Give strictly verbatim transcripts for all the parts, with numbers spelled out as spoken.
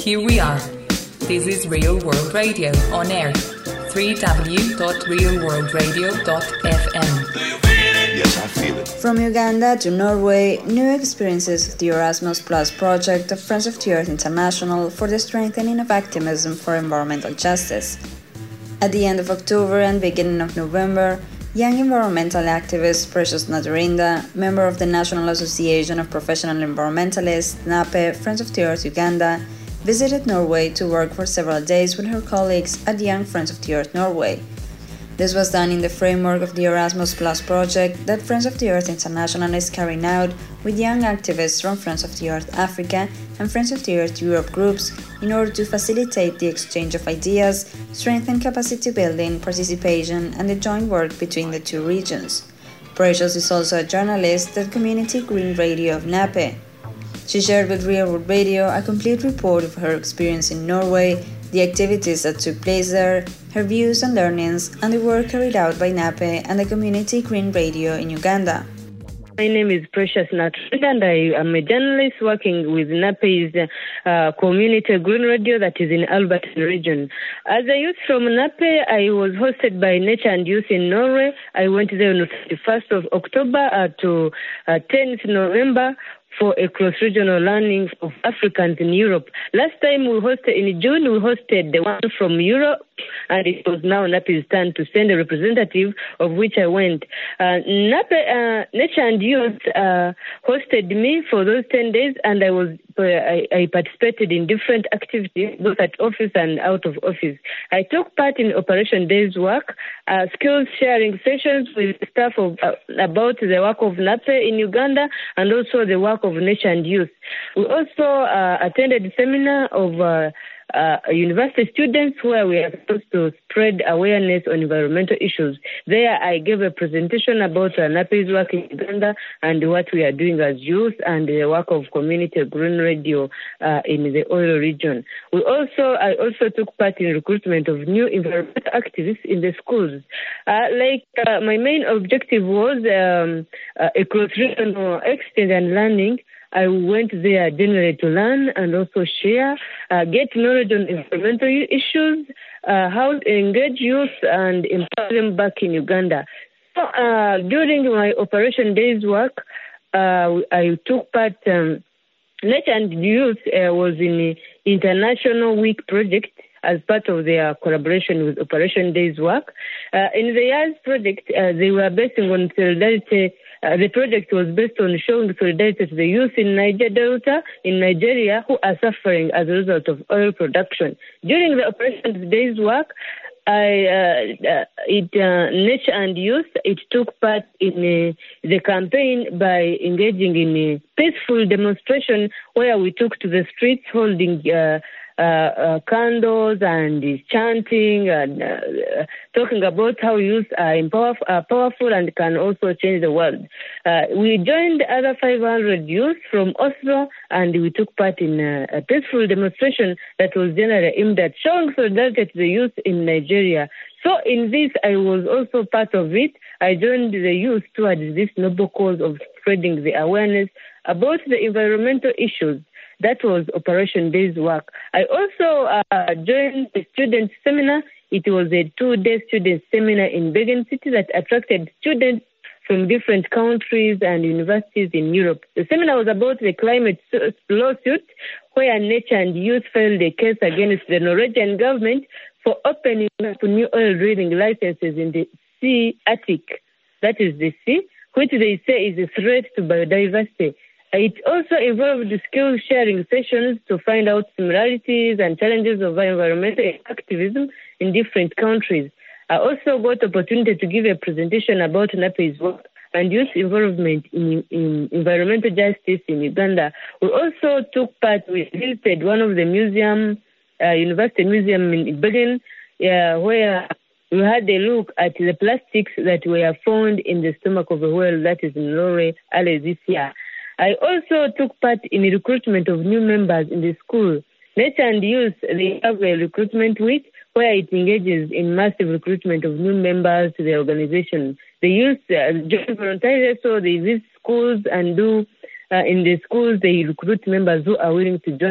here we are. This is Real World Radio on air. w w w dot real world radio dot f m. Yes, I feel it. From Uganda to Norway, new experiences of the Erasmus Plus project of Friends of the Earth International for the strengthening of activism for environmental justice. At the end of October and beginning of November, young environmental activist Precious Naturinda, member of the National Association of Professional Environmentalists, NAPE, Friends of the Earth Uganda, visited Norway to work for several days with her colleagues at Young Friends of the Earth Norway. This was done in the framework of the Erasmus Plus project that Friends of the Earth International is carrying out with young activists from Friends of the Earth Africa and Friends of the Earth Europe groups in order to facilitate the exchange of ideas, strengthen capacity building, participation, and the joint work between the two regions. Precious is also a journalist at Community Green Radio of NAPE. She shared with Real World Radio a complete report of her experience in Norway, the activities that took place there, her views and learnings, and the work carried out by NAPE and the Community Green Radio in Uganda. My name is Precious Naturinda, and I am a journalist working with NAPE's uh, Community Green Radio that is in Alberton region. As a youth from NAPE, I was hosted by Nature and Youth in Norway. I went there on the thirty-first of October uh, to uh, tenth of November for a cross-regional learning of Africans in Europe. Last time we hosted, in June, we hosted the one from Europe, and it was now NAPE's turn to send a representative, of which I went. Uh, NAPE, uh, Nature and Youth uh, hosted me for those ten days, and I was uh, I, I participated in different activities, both at office and out of office. I took part in Operation Days work, uh, skills sharing sessions with staff of, uh, about the work of NAPE in Uganda, and also the work of Nature and Youth. We also uh, attended a seminar of uh, uh, university students where we are supposed to spread awareness on environmental issues. There I gave a presentation about uh, NAPE's work in Uganda and what we are doing as youth and the work of Community Green Radio uh, in the oil region. We also, I also took part in recruitment of new environmental activists in the schools. Uh, like uh, my main objective was um, uh, a cross-regional exchange and learning. I went there generally to learn and also share, uh, get knowledge on environmental issues, uh, how to engage youth and empower them back in Uganda. So uh, during my Operation Days work, uh, I took part, um, Nature and Youth uh, was in the International Week project as part of their collaboration with Operation Days work. Uh, in the year's project, uh, they were based on solidarity. Uh, the project was based on showing solidarity to the youth in Niger Delta, in Nigeria, who are suffering as a result of oil production. During the Operation Days work, I, uh, uh, it, uh, Nature and Youth, it took part in uh, the campaign by engaging in a peaceful demonstration where we took to the streets holding uh, Uh, uh, candles and chanting and uh, talking about how youth are, empower, are powerful and can also change the world. Uh, we joined other five hundred youth from Oslo, and we took part in a, a peaceful demonstration that was generally aimed at showing solidarity to the youth in Nigeria. So in this, I was also part of it. I joined the youth towards this noble cause of spreading the awareness about the environmental issues. That was Operation Days work. I also uh, joined the student seminar. It was a two-day student seminar in Bergen City that attracted students from different countries and universities in Europe. The seminar was about the climate lawsuit, where Nature and Youth filed a case against the Norwegian government for opening up new oil drilling licenses in the Sea Arctic. That is the sea, which they say is a threat to biodiversity. It also involved skill sharing sessions to find out similarities and challenges of environmental activism in different countries. I also got the opportunity to give a presentation about NAPE's work and youth involvement in, in environmental justice in Uganda. We also took part, we visited one of the museum, uh, university museum in Bergen, uh, where we had a look at the plastics that were found in the stomach of a whale that is in Norway early this year. I also took part in the recruitment of new members in the school. Nature and Youth, they have a recruitment week where it engages in massive recruitment of new members to the organization. The youth uh, join voluntarily, so they visit schools and do, uh, in the schools, they recruit members who are willing to join.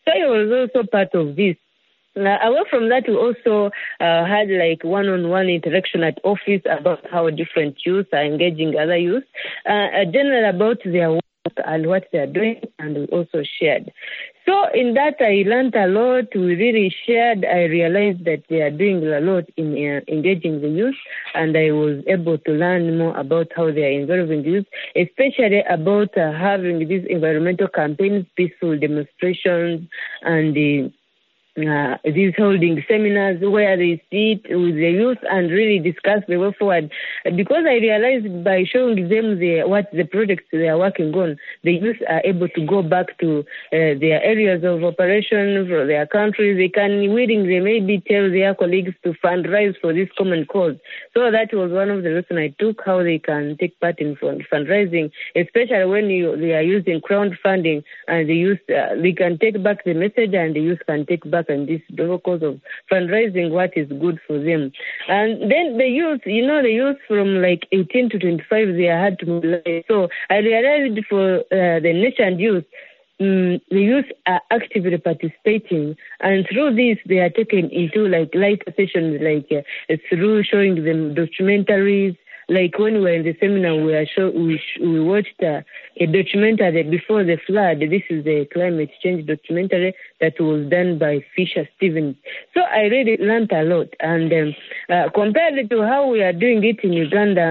So I was also part of this. Uh, away from that, we also uh, had like one-on-one interaction at office about how different youth are engaging other youth, uh, general about their work and what they are doing, and we also shared. So in that, I learned a lot. We really shared. I realized that they are doing a lot in uh, engaging the youth, and I was able to learn more about how they are involving youth, especially about uh, having these environmental campaigns, peaceful demonstrations, and the Uh, these holding seminars where they sit with the youth and really discuss the way forward. Because I realized by showing them the, what the projects they are working on, the youth are able to go back to uh, their areas of operation for their countries. They can willingly maybe tell their colleagues to fundraise for this common cause. So that was one of the lessons I took, how they can take part in fundraising, especially when you, they are using crowdfunding, and the youth, uh, they can take back the message and the youth can take back and this cause of fundraising what is good for them. And then the youth, you know, the youth from like eighteen to twenty-five, they are hard to mobilize. So I realized for uh, the nation youth, um, the youth are actively participating, and through this they are taken into like light sessions, like uh, through showing them documentaries. Like when we were in the seminar, we are show, we, we watched uh, a documentary before the flood. This is a climate change documentary that was done by Fisher Stevens. So I really learned a lot. And um, uh, compared to how we are doing it in Uganda,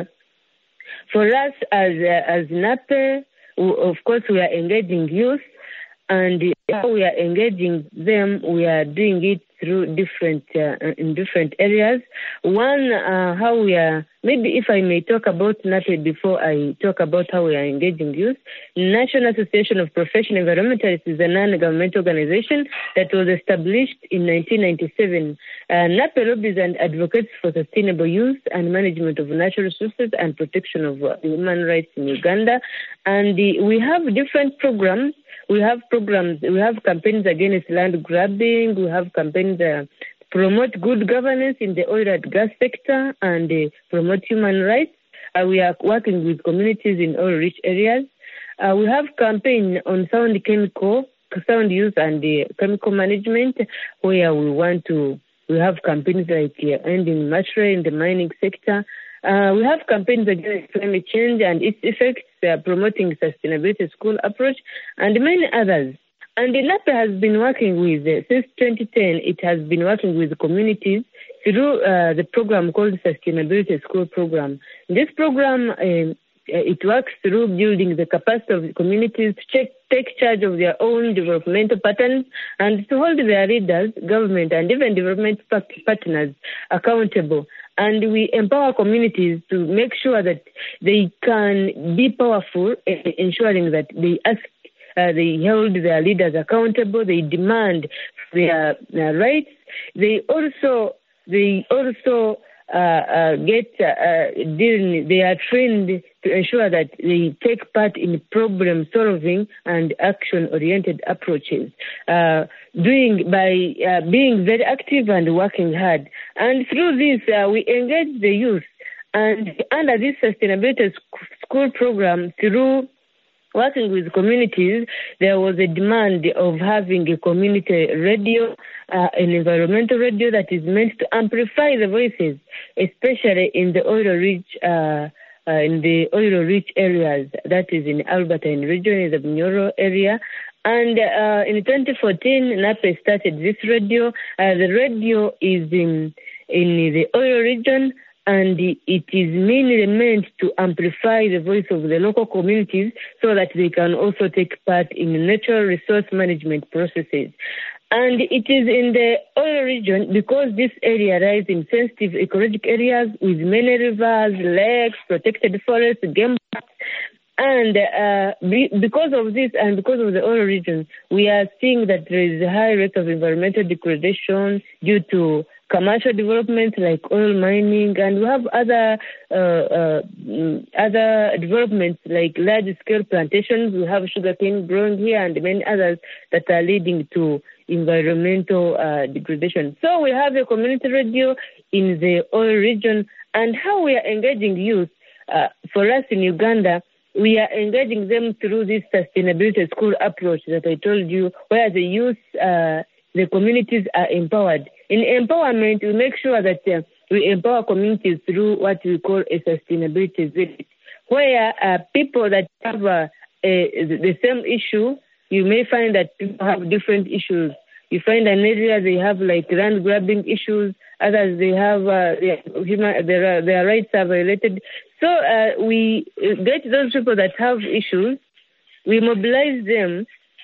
for us as uh, as NAPE, of course we are engaging youth, and how we are engaging them, we are doing it through different uh, in different areas. One, uh, how we are, maybe if I may talk about NAPE before I talk about how we are engaging youth. National Association of Professional Environmentalists is a non-governmental organization that was established in nineteen ninety-seven. Uh, NAPE lobbies and advocates for sustainable use and management of natural resources and protection of uh, human rights in Uganda. And uh, we have different programs. We have programs, we have campaigns against land grabbing, we have campaigns that uh, promote good governance in the oil and gas sector, and uh, promote human rights. Uh, we are working with communities in oil-rich areas. Uh, we have campaign on sound chemical, sound use and uh, chemical management, where we want to, we have campaigns like uh, ending machinery in the mining sector. Uh, we have campaigns against climate change and its effects, uh, promoting sustainability school approach, and many others. And the NAPE has been working with, uh, since twenty ten, it has been working with communities through uh, the program called Sustainability School Program. This program, uh, it works through building the capacity of the communities to check, take charge of their own developmental patterns and to hold their leaders, government, and even development partners accountable. And we empower communities to make sure that they can be powerful, ensuring that they ask, uh, they hold their leaders accountable, they demand their, their rights. They also, they also uh, uh, get, uh, they are trained to ensure that they take part in problem solving and action-oriented approaches, uh, doing by uh, being very active and working hard. And through this, uh, we engage the youth. And under this sustainability school program, through working with communities, there was a demand of having a community radio, uh, an environmental radio that is meant to amplify the voices, especially in the oil-rich uh, uh, in the oil-rich areas, that is in Alberta and region, in the Bunyoro area. And uh, in twenty fourteen, NAPE started this radio. Uh, the radio is in, in the oil region, and it is mainly meant to amplify the voice of the local communities so that they can also take part in natural resource management processes. And it is in the oil region because this area lies in sensitive ecological areas with many rivers, lakes, protected forests, game parks. And uh, be, because of this and because of the oil region, we are seeing that there is a high rate of environmental degradation due to commercial development like oil mining, and we have other uh, uh, other developments like large-scale plantations. We have sugarcane growing here and many others that are leading to environmental uh, degradation. So we have a community radio in the oil region, and how we are engaging youth. Uh, for us in Uganda, we are engaging them through this sustainability school approach that I told you, where the youth, uh, the communities are empowered. In empowerment, we make sure that uh, we empower communities through what we call a sustainability village, where uh, people that have uh, a, the same issue, you may find that people have different issues. You find an area they have like land grabbing issues, others they have uh, human, their, their rights are violated. So uh, we get those people that have issues, we mobilize them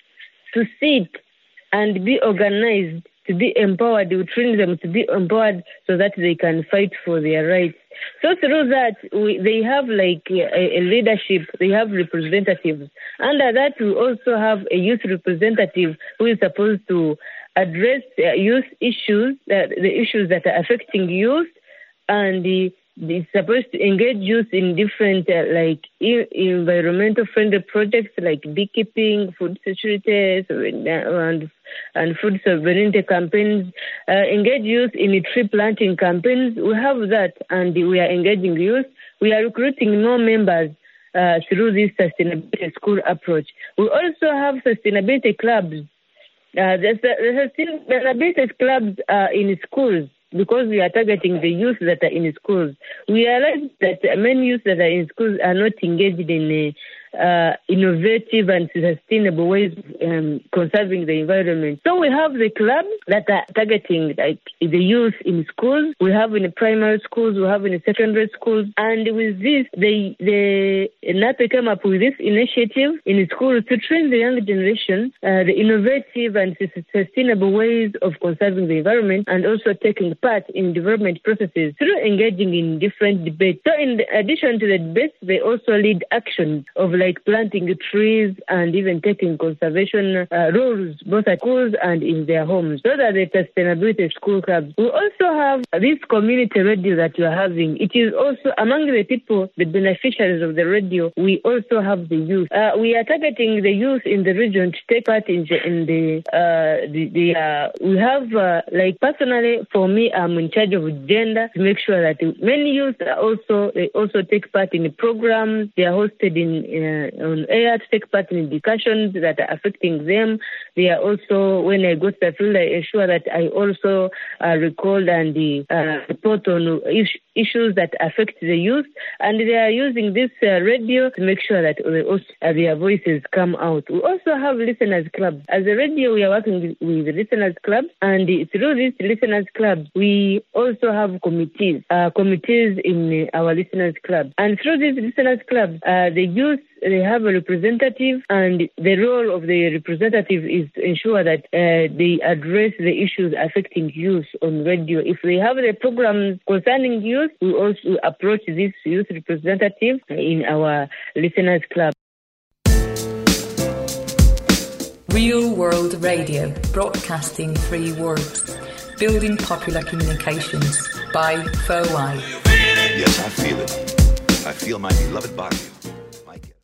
to sit and be organized, to be empowered. We train them to be empowered so that they can fight for their rights. So through that, we, they have like a, a leadership, they have representatives. Under that, we also have a youth representative who is supposed to address uh, youth issues, uh, the issues that are affecting youth, and the It's supposed to engage youth in different, uh, like, e- environmental friendly projects like beekeeping, food security, and, and food sovereignty campaigns. Uh, engage youth in tree planting campaigns. We have that, and we are engaging youth. We are recruiting more members uh, through this sustainability school approach. We also have sustainability clubs. Uh, the, the sustainability clubs are in schools, because we are targeting the youth that are in schools. We realize that many youth that are in schools are not engaged in a, uh, innovative and sustainable ways of um, conserving the environment. So we have the clubs that are targeting like the youth in schools. We have in the primary schools, we have in the secondary schools. And with this, the, the NAPE came up with this initiative in schools to train the young generation uh, the innovative and sustainable ways of conserving the environment, and also taking part in development processes through engaging in different debates. So in addition to the debates, they also lead action of like planting trees and even taking conservation uh, roles both at schools and in their homes. So that the sustainability school clubs. We also have this community radio that we are having. It is also among the people, the beneficiaries of the radio, we also have the youth. Uh, we are targeting the youth in the region to take part in the, in the, uh, the, the uh, we have uh, like personally for me, I'm in charge of gender to make sure that many youth are also they also take part in the programs. They are hosted in uh, on air to take part in discussions that are affecting them. They are also, when I go to the field, I ensure that I also uh, record and uh, report on is- issues that affect the youth, and they are using this uh, radio to make sure that they also, uh, their voices come out. We also have listeners clubs. As a radio, we are working with, with the listeners clubs, and through these listeners clubs, we also have committees, uh, committees in our listeners club. And through these listeners clubs, uh, the youth, they have a representative, and the role of the representative is to ensure that uh, they address the issues affecting youth on radio. If they have the programs concerning youth, we also approach this youth representative in our listeners club. Real World Radio, broadcasting free words, building popular communications by Fowai. Yes, I feel it. I feel my beloved body.